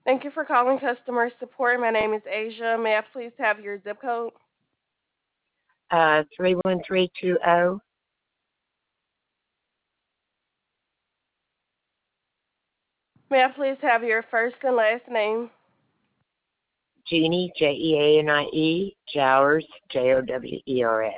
Thank you for calling customer support. My name is Asia. May I please have your zip code? 31320. May I please have your first and last name? Jeannie, Jeanie, Jowers, Jowers.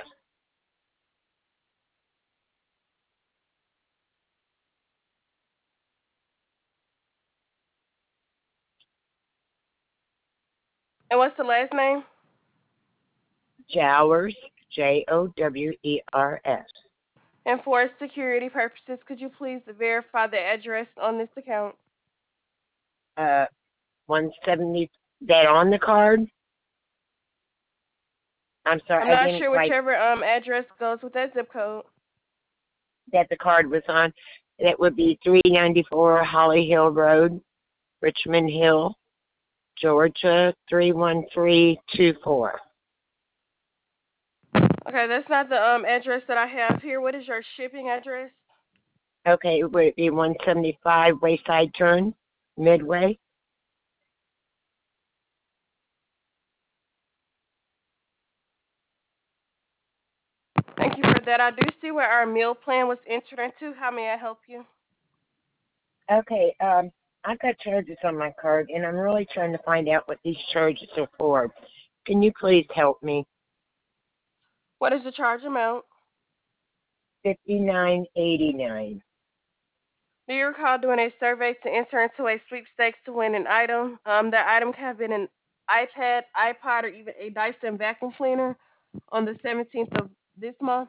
And what's the last name? Jowers, Jowers. And for security purposes, could you please verify the address on this account? 170, that on the card? I'm sorry, I'm I not didn't sure quite, whichever address goes with that zip code. that the card was on. That would be 394 Holly Hill Road, Richmond Hill, Georgia, 31324. Okay, that's not the address that I have here. What is your shipping address? Okay, would it be 175 Wayside Turn, Midway? Thank you for that. I do see where our meal plan was entered into. How may I help you? Okay, I've got charges on my card, and I'm really trying to find out what these charges are for. Can you please help me? What is the charge amount? $59.89. Do you recall doing a survey to enter into a sweepstakes to win an item? That item can have been an iPad, iPod, or even a Dyson vacuum cleaner on the 17th of this month.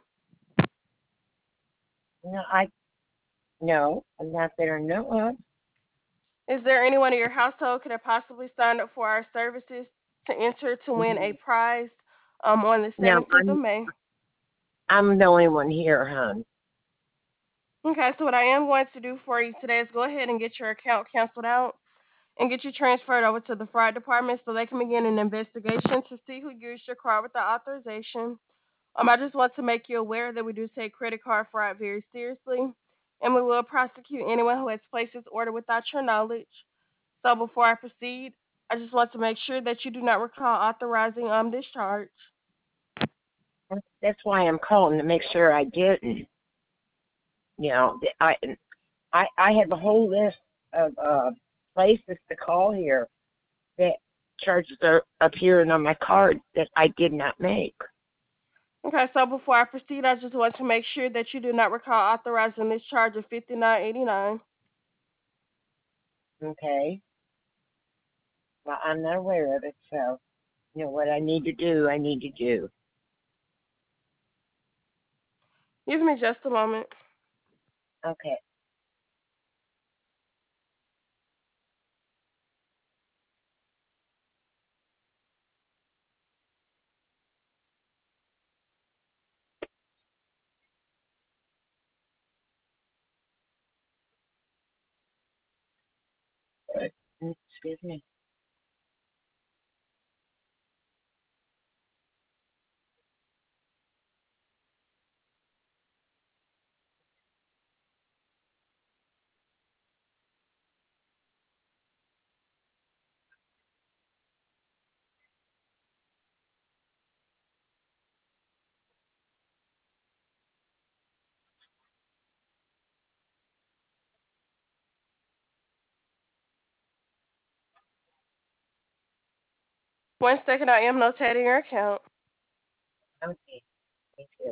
No, no, I'm not there. No, Is there anyone in your household could have possibly signed up for our services to enter to win a prize on the no, 17th of May? I'm the only one here, hon. Okay, so what I am going to do for you today is go ahead and get your account canceled out and get you transferred over to the fraud department so they can begin an investigation to see who used your card without authorization. I just want to make you aware that we do take credit card fraud very seriously, and we will prosecute anyone who has placed this order without your knowledge. So before I proceed, I just want to make sure that you do not recall authorizing this charge. That's why I'm calling to make sure I didn't. You know, I have a whole list of places to call here that charges are appearing on my card that I did not make. Okay, so before I proceed, I just want to make sure that you do not recall authorizing this charge of $59.89. Okay. Well, I'm not aware of it, so you know what I need to do. I need to do. Give me just a moment. Okay. Excuse me. One second, I am notating your account. Okay. Thank you.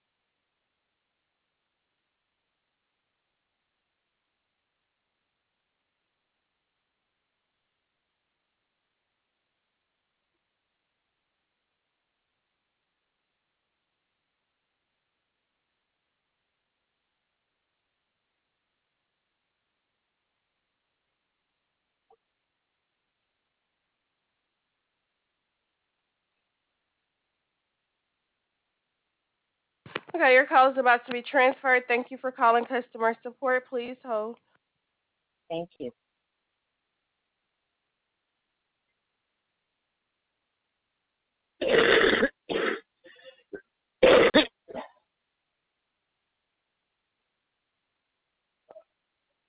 Okay, your call is about to be transferred. Thank you for calling customer support. Please hold. Thank you.